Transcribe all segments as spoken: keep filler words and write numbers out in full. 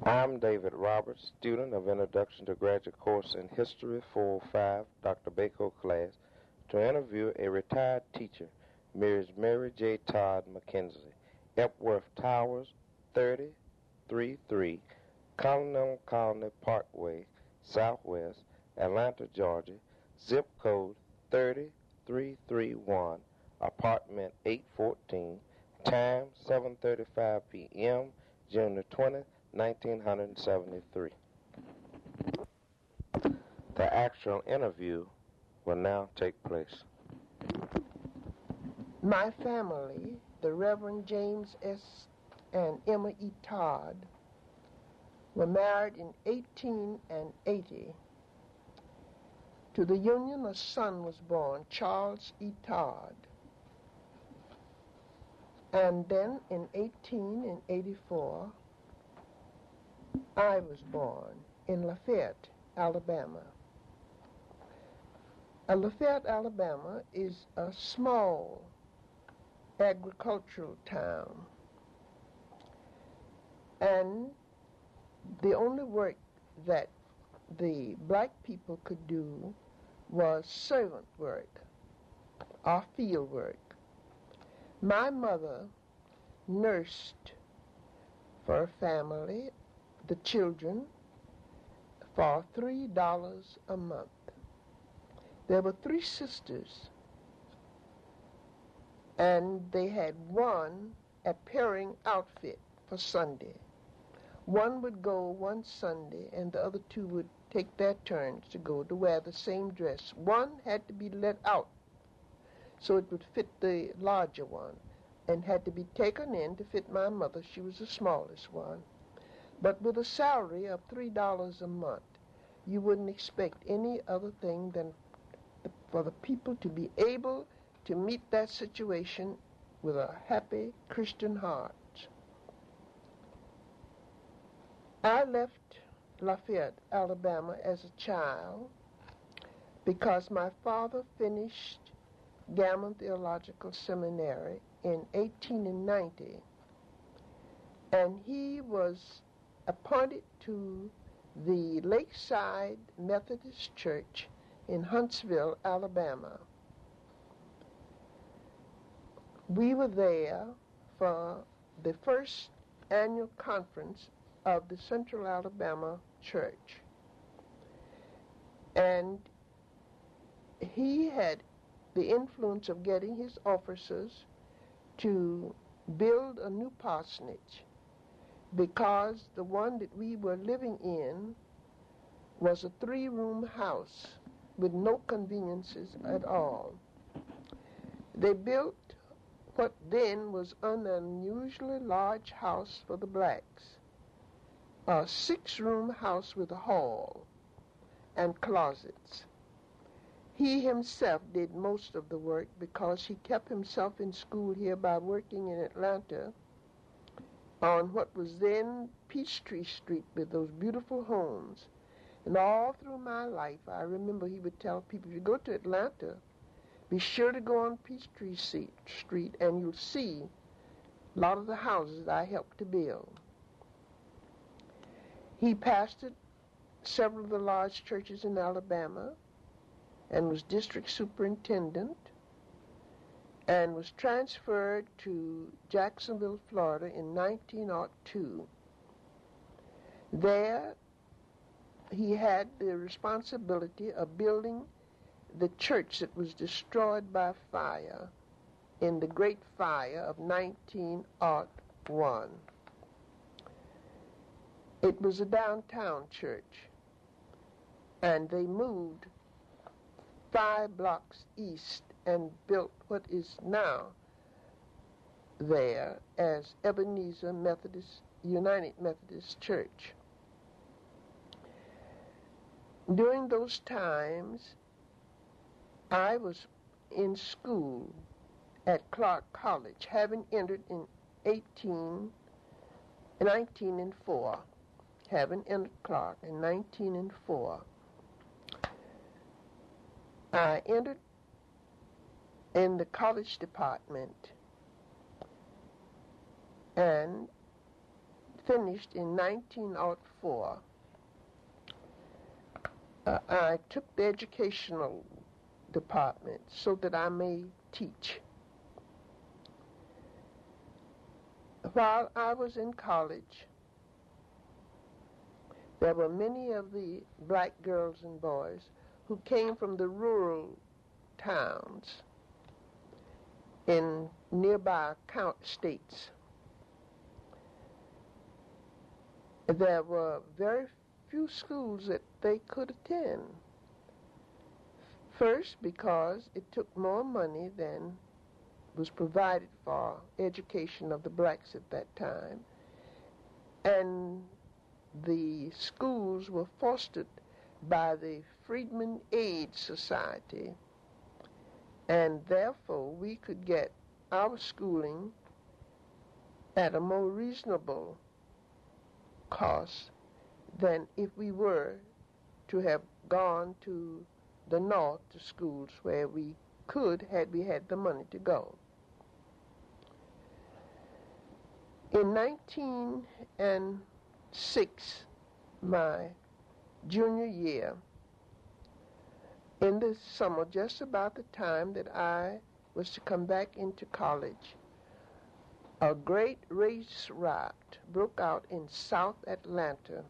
I'm David Roberts, student of Introduction to Graduate Course in History four oh five, Doctor Bako class, to interview a retired teacher, Miz Mary J. Todd McKenzie, Epworth Towers, thirty thirty-three Continental Colony Parkway, Southwest, Atlanta, Georgia, zip code three three three one, apartment eight fourteen, time seven thirty-five p.m., June the twentieth, nineteen seventy-three. The actual interview will now take place. My family, the Reverend James S. and Emma E. Todd, were married in eighteen eighty. To the union, a son was born, Charles E. Todd. And then in eighteen eighty-four, I was born in Lafayette, Alabama. Uh, Lafayette, Alabama is a small agricultural town. And the only work that the black people could do was servant work or field work. My mother nursed for a family, the children, for three dollars a month. There were three sisters, and they had one appearing outfit for Sunday. One would go one Sunday, and the other two would take their turns to go to wear the same dress. One had to be let out so it would fit the larger one, and had to be taken in to fit my mother. She was the smallest one. But with a salary of three dollars a month, you wouldn't expect any other thing than for the people to be able to meet that situation with a happy Christian heart. I left Lafayette, Alabama as a child because my father finished Gammon Theological Seminary in eighteen ninety, and he was appointed to the Lakeside Methodist Church in Huntsville, Alabama. We were there for the first annual conference of the Central Alabama Church. And he had the influence of getting his officers to build a new parsonage, because the one that we were living in was a three-room house with no conveniences at all. They built what then was an unusually large house for the blacks, a six-room house with a hall and closets. He himself did most of the work because he kept himself in school here by working in Atlanta on what was then Peachtree Street with those beautiful homes. And all through my life, I remember he would tell people, if you go to Atlanta, be sure to go on Peachtree Street and you'll see a lot of the houses I helped to build. He pastored several of the large churches in Alabama and was district superintendent, and was transferred to Jacksonville, Florida in nineteen oh two. There, he had the responsibility of building the church that was destroyed by fire in the Great Fire of nineteen oh one. It was a downtown church, and they moved five blocks east and built what is now there as Ebenezer Methodist, United Methodist Church. During those times, I was in school at Clark College, having entered in eighteen, nineteen and four, having entered Clark in nineteen and four. I entered in the college department, and finished in nineteen oh four, uh, I took the educational department so that I may teach. While I was in college, there were many of the black girls and boys who came from the rural towns in nearby count states. There were very few schools that they could attend. First, because it took more money than was provided for education of the blacks at that time, and the schools were fostered by the Freedmen Aid Society, and therefore we could get our schooling at a more reasonable cost than if we were to have gone to the north to schools where we could had we had the money to go. In nineteen oh six, my junior year, in the summer, just about the time that I was to come back into college, a great race riot broke out in South Atlanta.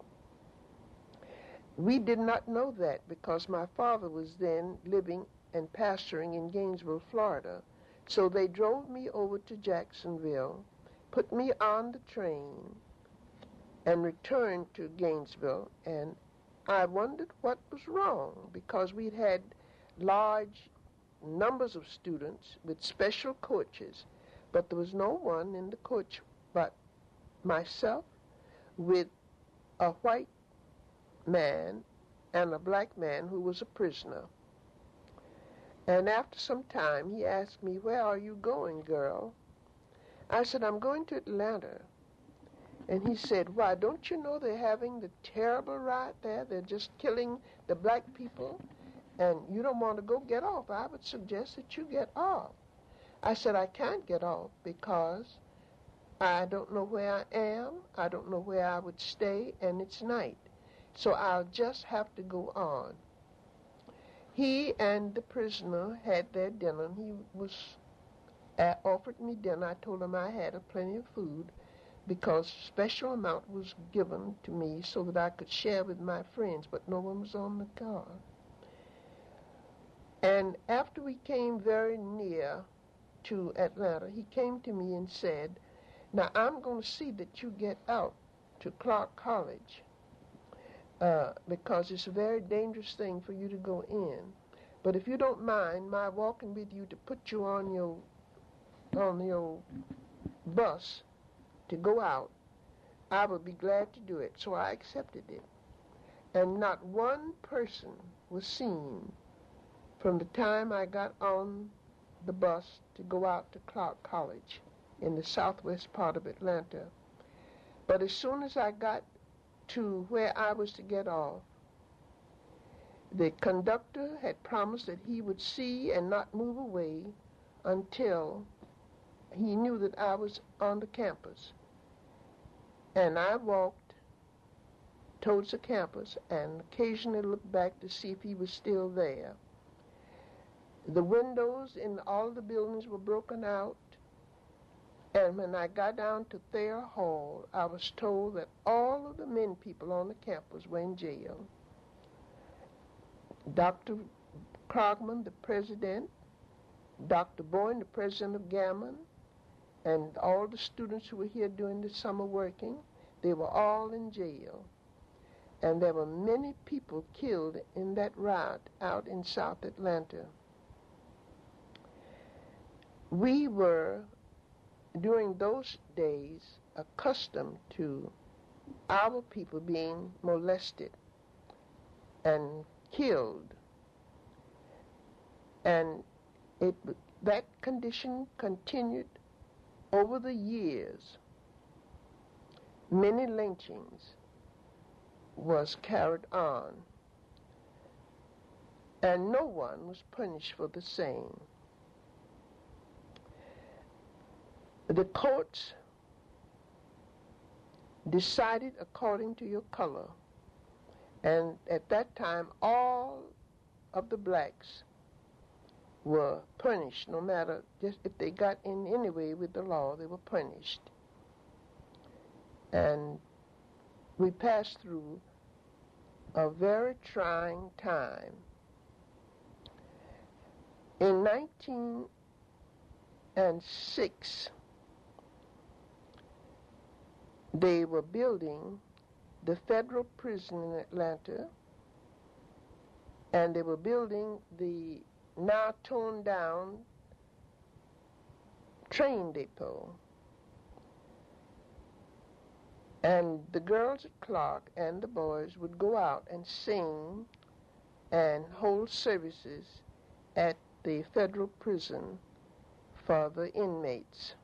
We did not know that because my father was then living and pastoring in Gainesville, Florida. So they drove me over to Jacksonville, put me on the train, and returned to Gainesville. And I wondered what was wrong because we'd had large numbers of students with special coaches, but there was no one in the coach but myself with a white man and a black man who was a prisoner. And after some time, he asked me, "Where are you going, girl?" I said, "I'm going to Atlanta." And he said, "Why, don't you know they're having the terrible riot there? They're just killing the black people, and you don't want to go get off. I would suggest that you get off." I said, "I can't get off because I don't know where I am, I don't know where I would stay, and it's night. So I'll just have to go on." He and the prisoner had their dinner. He was uh, offered me dinner. I told him I had a plenty of food because special amount was given to me so that I could share with my friends, but no one was on the car. And after we came very near to Atlanta, he came to me and said, "Now I'm going to see that you get out to Clark College uh, because it's a very dangerous thing for you to go in. But if you don't mind my walking with you to put you on your on your bus to go out, I would be glad to do it." So I accepted it. And not one person was seen from the time I got on the bus to go out to Clark College in the southwest part of Atlanta. But as soon as I got to where I was to get off, the conductor had promised that he would see and not move away until he knew that I was on the campus. And I walked towards the campus and occasionally looked back to see if he was still there. The windows in all the buildings were broken out, and when I got down to Thayer Hall, I was told that all of the men people on the campus were in jail. Doctor Krogman, the president, Doctor Boyne, the president of Gammon, and all the students who were here during the summer working, they were all in jail. And there were many people killed in that riot out in South Atlanta. We were, during those days, accustomed to our people being molested and killed. And it, that condition continued over the years. Many lynchings was carried on, and no one was punished for the same. The courts decided according to your color. And at that time, all of the blacks were punished, no matter just if they got in any way with the law, they were punished. And we passed through a very trying time. In nineteen oh six, they were building the federal prison in Atlanta, and they were building the now torn down train depot. And the girls at Clark and the boys would go out and sing and hold services at the federal prison for the inmates.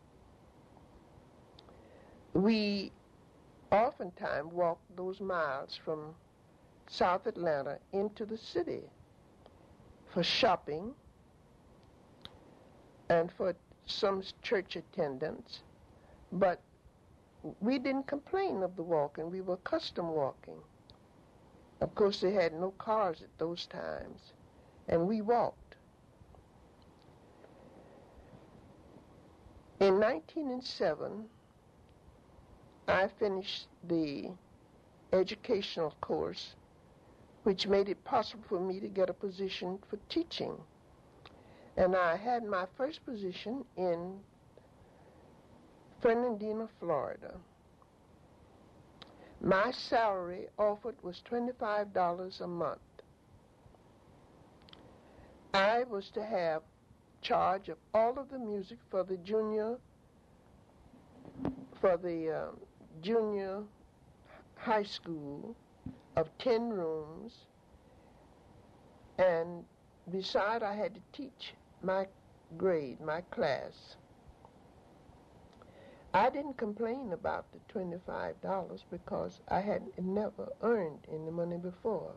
We oftentimes walked those miles from South Atlanta into the city for shopping and for some church attendance, but we didn't complain of the walking. We were accustomed walking. Of course, they had no cars at those times, and we walked. In nineteen oh seven, I finished the educational course, which made it possible for me to get a position for teaching. And I had my first position in Fernandina, Florida. My salary offered was twenty-five dollars a month. I was to have charge of all of the music for the junior, for the uh, junior high school of ten rooms, and beside I had to teach my grade, my class. I didn't complain about the twenty-five dollars because I had never earned any money before.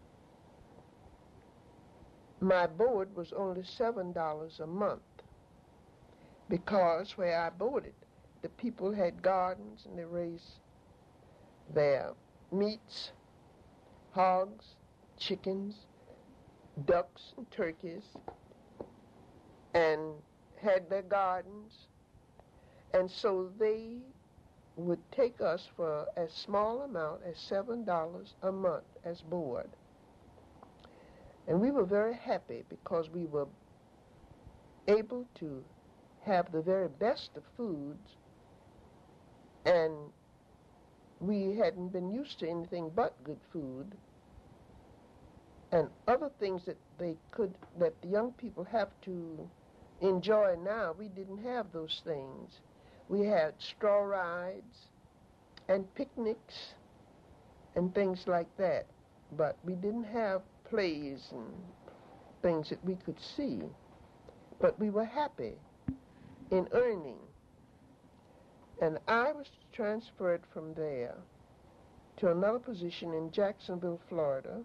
My board was only seven dollars a month because where I boarded, the people had gardens and they raised their meats, hogs, chickens, ducks, and turkeys, and had their gardens. And so they would take us for as small amount as seven dollars a month as board. And we were very happy because we were able to have the very best of foods, and we hadn't been used to anything but good food. And other things that they could, that the young people have to enjoy now, we didn't have those things. We had straw rides and picnics and things like that, but we didn't have plays and things that we could see. But we were happy in earning. And I was transferred from there to another position in Jacksonville, Florida,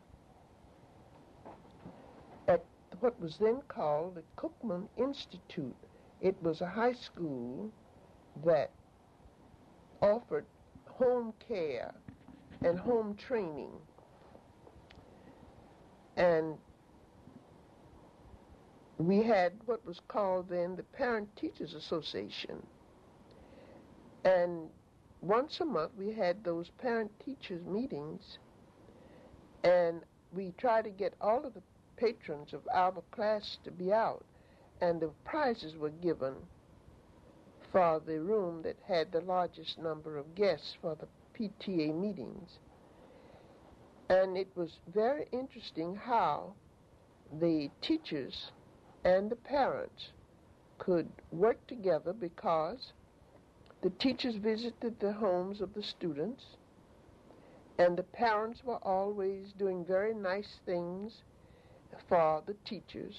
at what was then called the Cookman Institute. It was a high school that offered home care and home training. And we had what was called then the Parent Teachers Association. And once a month we had those parent teachers meetings, and we tried to get all of the patrons of our class to be out, and the prizes were given for the room that had the largest number of guests for the P T A meetings. And it was very interesting how the teachers and the parents could work together, because the teachers visited the homes of the students, and the parents were always doing very nice things for the teachers.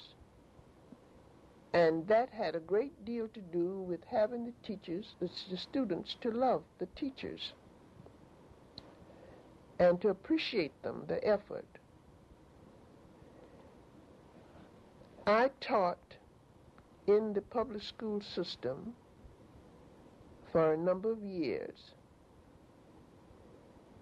And that had a great deal to do with having the teachers, the, the students, to love the teachers and to appreciate them, the effort. I taught in the public school system for a number of years,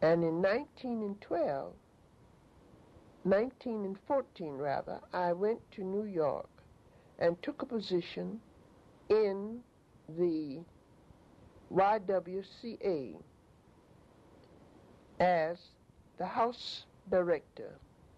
And in nineteen twelve, nineteen fourteen rather, I went to New York and took a position in the Y W C A as the house director.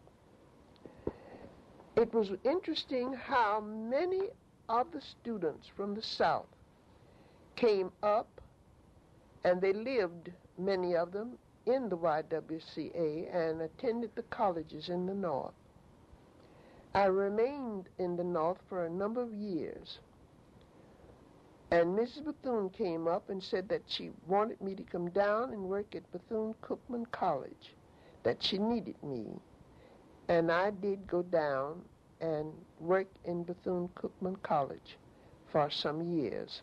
It was interesting how many of the students from the South came up, and they lived, many of them, in the Y W C A and attended the colleges in the North. I remained in the North for a number of years, and Missus Bethune came up and said that she wanted me to come down and work at Bethune-Cookman College, that she needed me. And I did go down and work in Bethune-Cookman College for some years.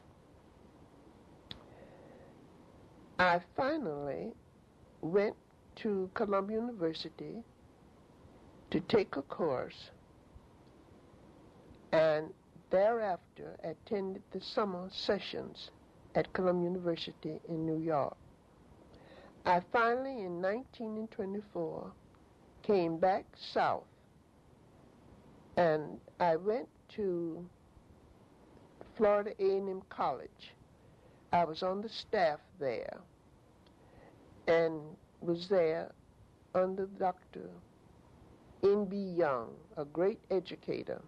I finally went to Columbia University to take a course, and thereafter attended the summer sessions at Columbia University in New York. I finally, in nineteen twenty-four, came back south, and I went to Florida A and M College. I was on the staff there and was there under Doctor N B Young, a great educator.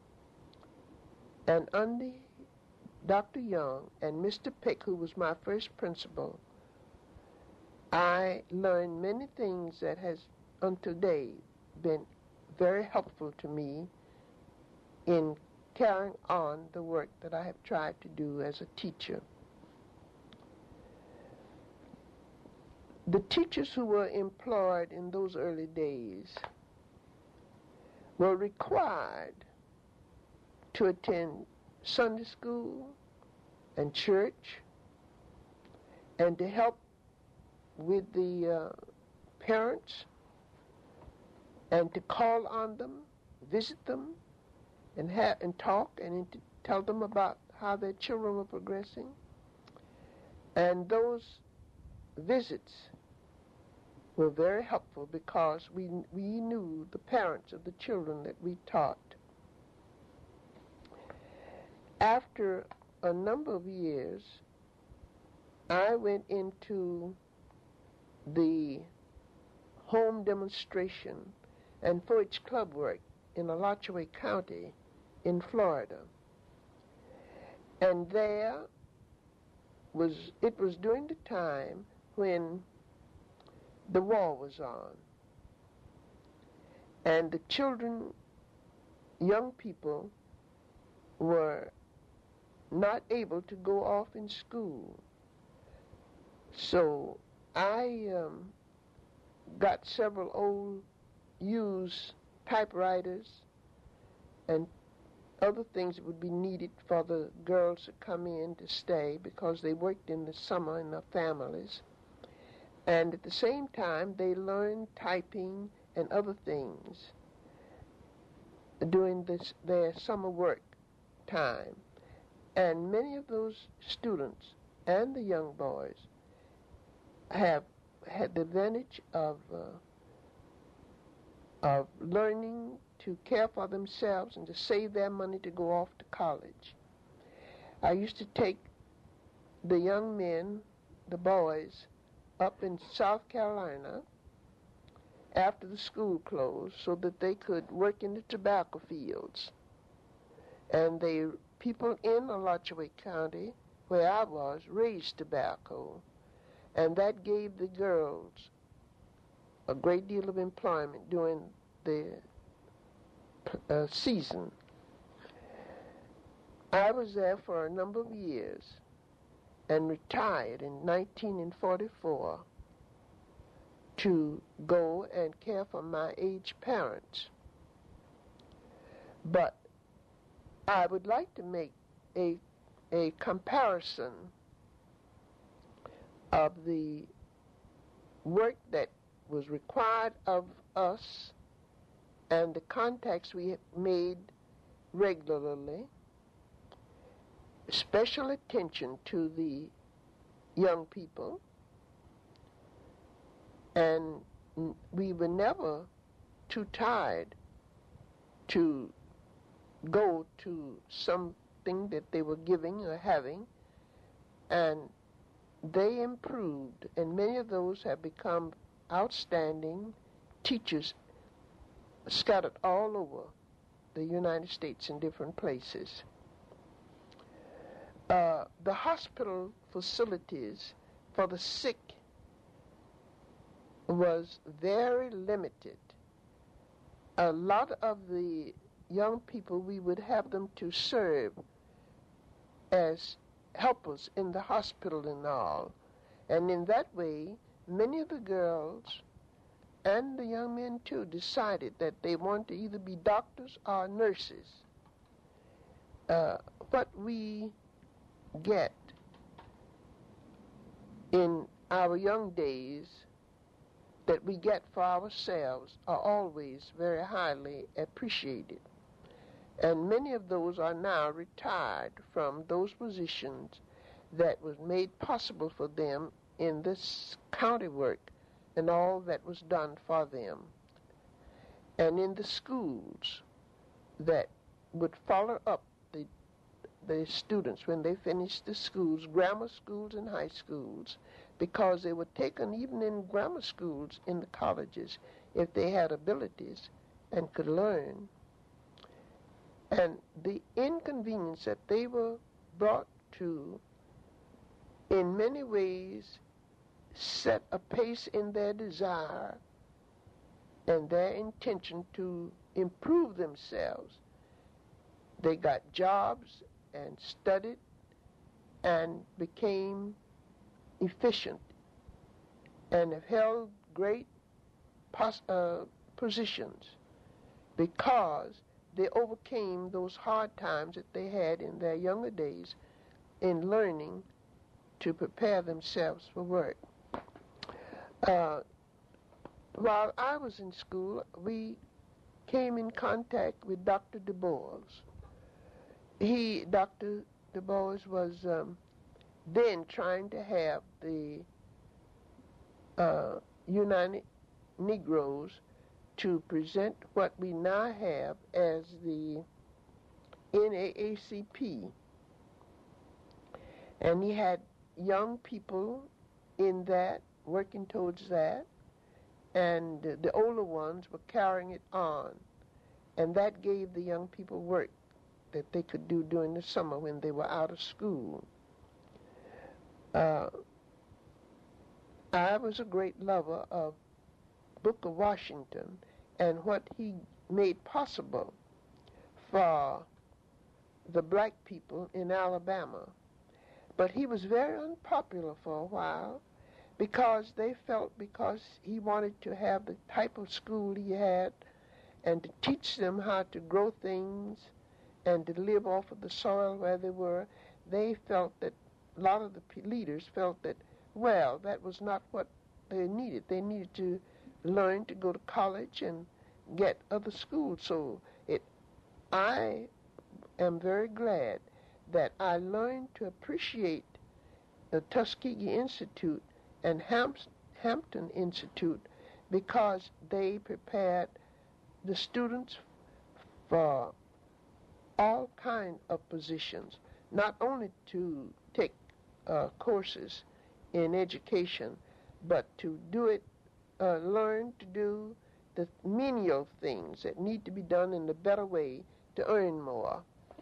And under Doctor Young and Mister Peck, who was my first principal, I learned many things that has until today been very helpful to me in carrying on the work that I have tried to do as a teacher. The teachers who were employed in those early days were required to attend Sunday school and church and to help with the uh, parents and to call on them, visit them, and have and talk and to tell them about how their children were progressing. And those visits were very helpful because we we knew the parents of the children that we taught. After a number of years, I went into the home demonstration and four H club work in Alachua County in Florida. And there was, it was during the time when the war was on. And the children, young people, were not able to go off in school. So I um, got several old used typewriters and other things that would be needed for the girls to come in to stay because they worked in the summer in their families. And at the same time, they learned typing and other things during this, their summer work time. And many of those students and the young boys have had the advantage of uh, of learning to care for themselves and to save their money to go off to college. I used to take the young men, the boys, up in South Carolina after the school closed so that they could work in the tobacco fields. And they people in Alachua County, where I was, raised tobacco, and that gave the girls a great deal of employment during the uh, season. I was there for a number of years and retired in nineteen forty-four to go and care for my aged parents. But I would like to make a, a comparison of the work that was required of us and the contacts we made regularly, special attention to the young people, And we were never too tired to go to something that they were giving or having, and they improved, and many of those have become outstanding teachers scattered all over the United States in different places. Uh, the hospital facilities for the sick was very limited. A lot of the young people, we would have them to serve as helpers in the hospital and all. And in that way, many of the girls and the young men too decided that they wanted to either be doctors or nurses. Uh, what we get in our young days that we get for ourselves are always very highly appreciated. And many of those are now retired from those positions that was made possible for them in this county work and all that was done for them. And in the schools that would follow up the, the students when they finished the schools, grammar schools and high schools, because they were taken even in grammar schools in the colleges if they had abilities and could learn. And the inconvenience that they were brought to in many ways set a pace in their desire and their intention to improve themselves. They got jobs and studied and became efficient and have held great pos- uh, positions because they overcame those hard times that they had in their younger days in learning to prepare themselves for work. Uh, while I was in school, we came in contact with Doctor Du Bois. He, Doctor Du Bois, was um, then trying to have the uh, United Negroes to present what we now have as the N double A C P. And he had young people in that, working towards that, and the older ones were carrying it on. And that gave the young people work that they could do during the summer when they were out of school. Uh, I was a great lover of Booker Washington and what he made possible for the black people in Alabama. But he was very unpopular for a while because they felt because he wanted to have the type of school he had and to teach them how to grow things and to live off of the soil where they were, they felt that a lot of the leaders felt that, well, that was not what they needed. They needed to learn to go to college and get other schools. So it, I am very glad that I learned to appreciate the Tuskegee Institute and Hamp- Hampton Institute because they prepared the students for all kinds of positions, not only to take uh, courses in education, but to do it, uh, learn to do the menial things that need to be done in a better way to earn more.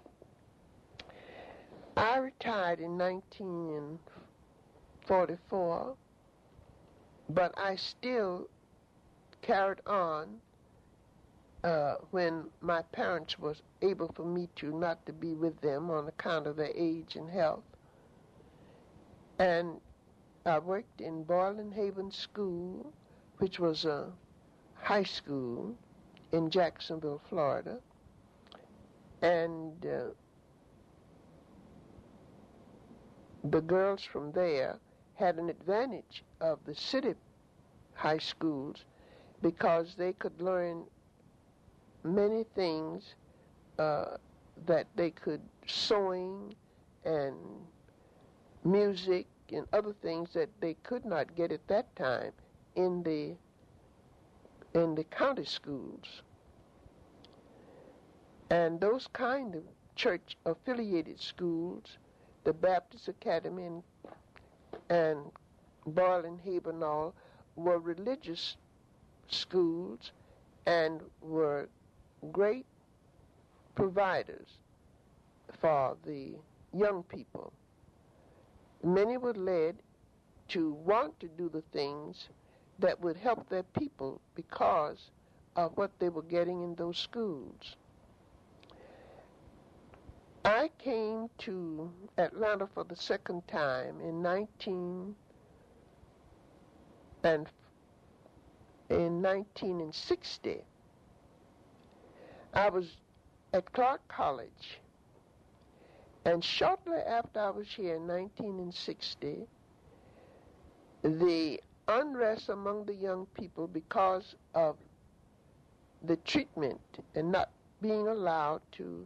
I retired in nineteen forty-four, but I still carried on uh, when my parents was able for me to not to be with them on account of their age and health. And I worked in Boylan Haven School, which was a high school in Jacksonville, Florida. And uh, the girls from there had an advantage of the city high schools because they could learn many things uh, that they could, sewing and music and other things that they could not get at that time in the in the county schools. And those kind of church-affiliated schools, the Baptist Academy and, and Boylan Haber all, were religious schools and were great providers for the young people. Many were led to want to do the things that would help their people because of what they were getting in those schools. I came to Atlanta for the second time in nineteen and in nineteen sixty. I was at Clark College, and shortly after I was here in nineteen sixty, the unrest among the young people because of the treatment and not being allowed to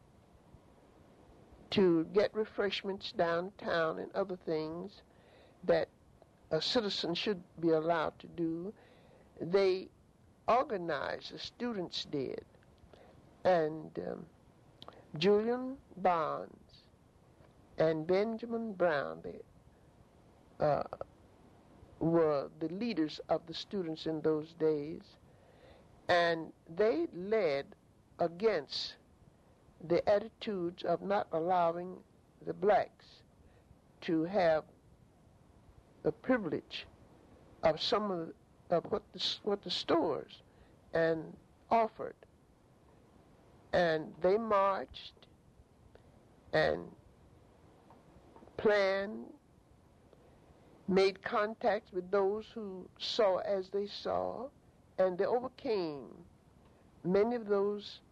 to get refreshments downtown and other things that a citizen should be allowed to do, they organized, the students did. And um, Julian Barnes and Benjamin Brown, they uh, were the leaders of the students in those days, and they led against the attitudes of not allowing the blacks to have the privilege of some of, of what the, what the stores and offered. And they marched and planned, made contacts with those who saw as they saw, and they overcame many of those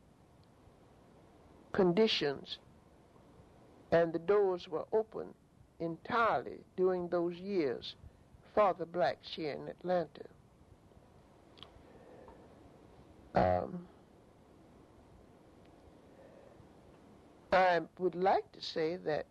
conditions, and the doors were open entirely during those years for the blacks here in Atlanta. Um, I would like to say that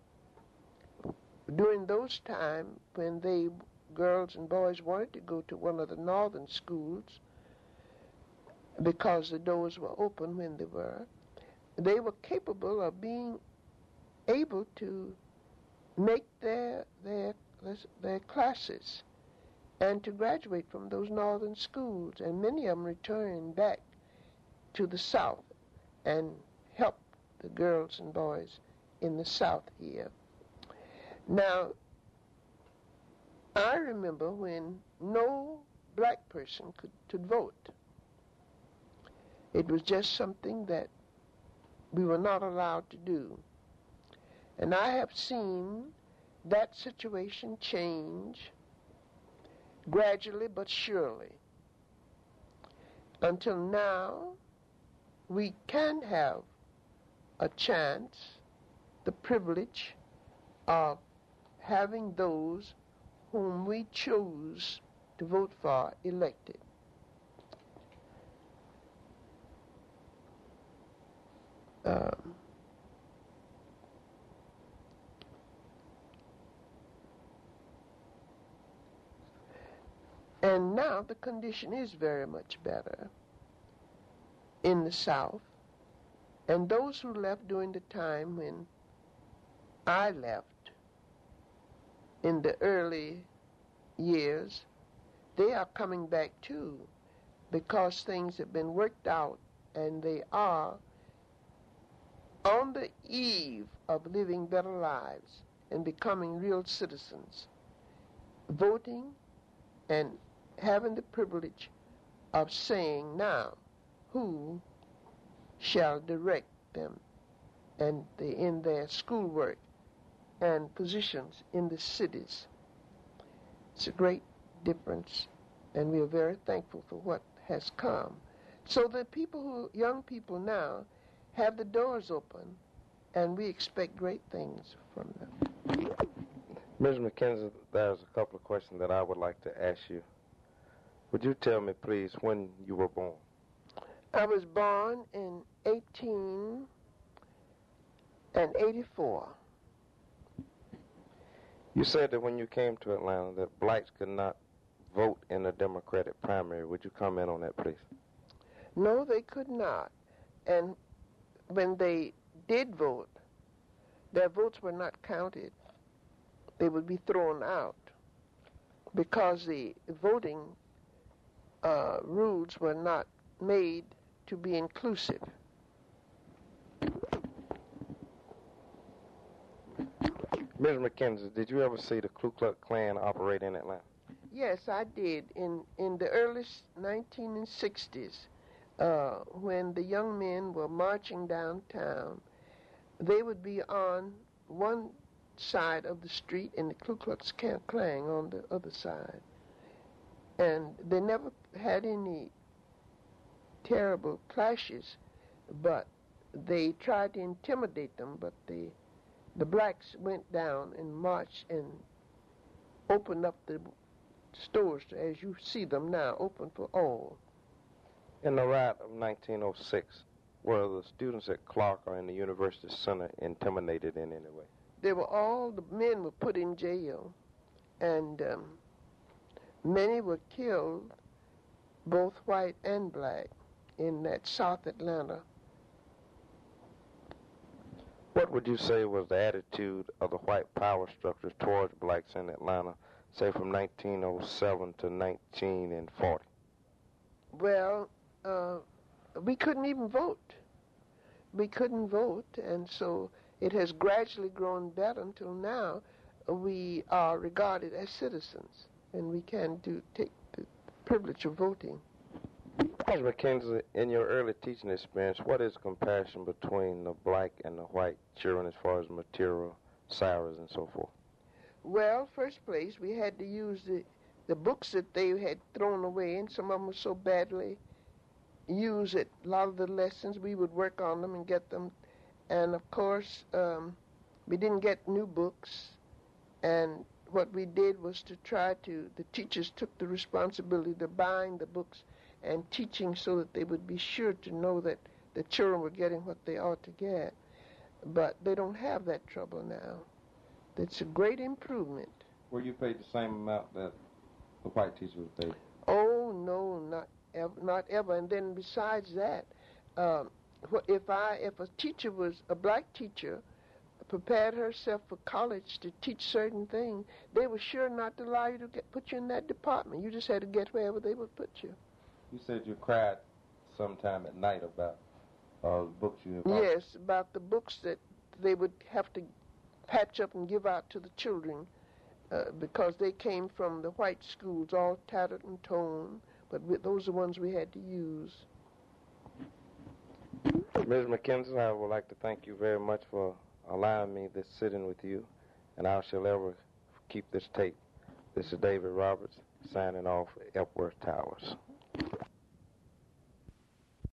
during those times when they, girls and boys, wanted to go to one of the northern schools because the doors were open when they were, they were capable of being able to make their their their classes and to graduate from those northern schools, and many of them returned back to the South and helped the girls and boys in the South here. Now, I remember when no black person could, could vote. It was just something that we were not allowed to do. And I have seen that situation change gradually but surely. Until now, we can have a chance, the privilege of having those whom we chose to vote for elected. Um, and now the condition is very much better in the South. And those who left during the time when I left in the early years, they are coming back too, because things have been worked out and they are on the eve of living better lives and becoming real citizens, voting and having the privilege of saying now who shall direct them and the, in their schoolwork and positions in the cities. It's a great difference, and we are very thankful for what has come. So the people who, young people now, have the doors open, and we expect great things from them. Miz McKenzie, there's a couple of questions that I would like to ask you. Would you tell me, please, when you were born? I was born in eighteen eighty-four. You said that when you came to Atlanta that blacks could not vote in the Democratic primary. Would you comment on that, please? No, they could not. And when they did vote, their votes were not counted. They would be thrown out because the voting uh, rules were not made to be inclusive. Miz McKenzie, did you ever see the Ku Klux Klan operate in Atlanta? Yes, I did. In in the early nineteen sixties, uh, when the young men were marching downtown, they would be on one side of the street and the Ku Klux Klan on the other side. And they never had any terrible clashes, but they tried to intimidate them, but the the blacks went down and marched and opened up the stores as you see them now, open for all. In the riot of nineteen oh six, were the students at Clark or in the University Center intimidated in any way? They were all, the men were put in jail, and um, many were killed, both white and black, in that South Atlanta. What would you say was the attitude of the white power structures towards blacks in Atlanta, say from nineteen oh seven to nineteen forty? Well, uh, we couldn't even vote. We couldn't vote, and so it has gradually grown better until now. We are regarded as citizens, and we can do take the privilege of voting. Miz McKenzie, in your early teaching experience, what is comparison between the black and the white children as far as material, salaries, and so forth? Well, first place, we had to use the, the books that they had thrown away, and some of them were so badly used that a lot of the lessons, we would work on them and get them. And, of course, um, we didn't get new books, and what we did was to try to, the teachers took the responsibility of buying the books and teaching so that they would be sure to know that the children were getting what they ought to get. But they don't have that trouble now. It's a great improvement. Were you paid the same amount that the white teachers were paid? Oh, no, not ever. Not ever. And then besides that, um, if I, if a teacher was, a black teacher, prepared herself for college to teach certain things, they were sure not to allow you to get, put you in that department. You just had to get wherever they would put you. You said you cried sometime at night about uh, books you had bought. Yes, about the books that they would have to patch up and give out to the children uh, because they came from the white schools, all tattered and torn, but we, those are the ones we had to use. Miz McKenzie, I would like to thank you very much for allowing me this sitting with you, and I shall ever keep this tape. This is David Roberts, signing off Epworth Towers.